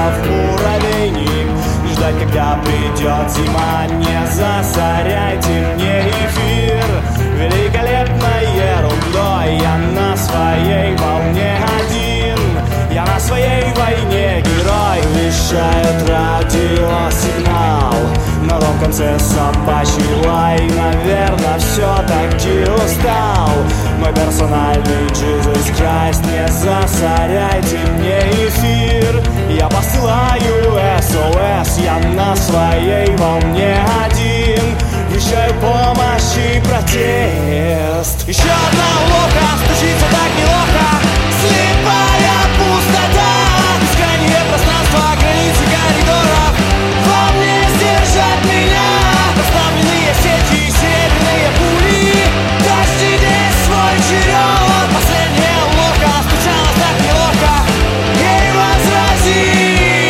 в муравейник и ждать, когда придет зима. Не засоряйте мне эфир великолепной ерундой. Я на своей волне один, я на своей войне герой. Вещает радиосигнал, на том конце собачий лай. Наверное, все-таки устал мой персональный Jesus Christ. Не засоряйте мне эфир, я посылаю SOS. Я на своей волне один, вещаю помощь и протест. Еще одна уловка, стучится так неловко. Слепая пустота, бескрайнее пространство, границы коридоров. Вам не сдержать меня, расставленные сети, серебряные пули. Дождитесь свой черед. Последняя уловка, стучалась так неловко. Ей возразить.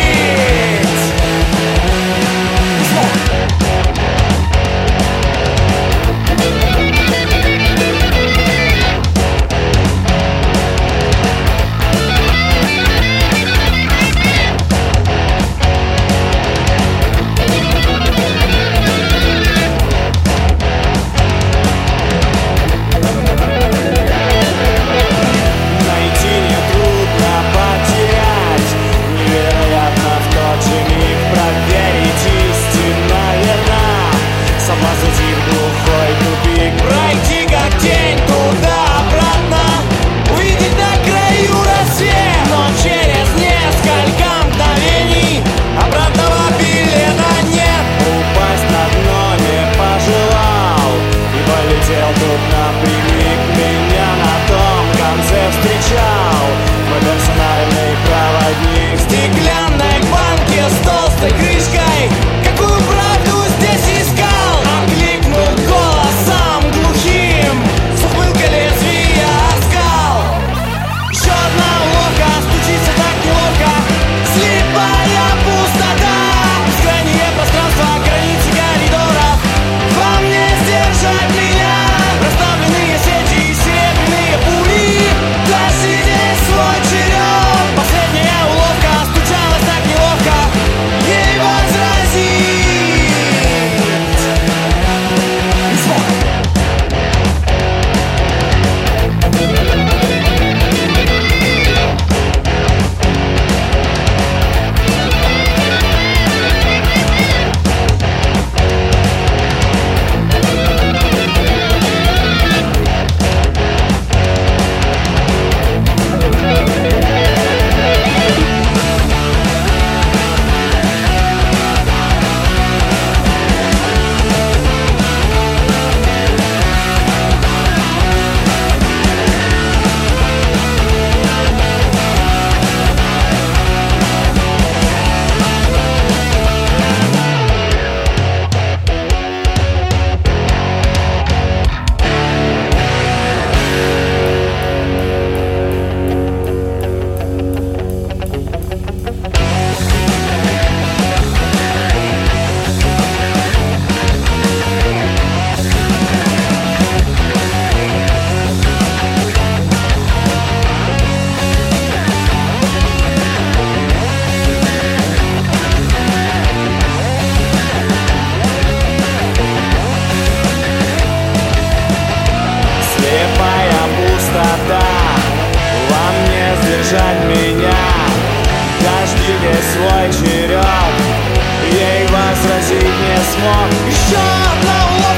Держать меня, дождитесь свой черед. Ей возразить не смог. Еще одна уловка.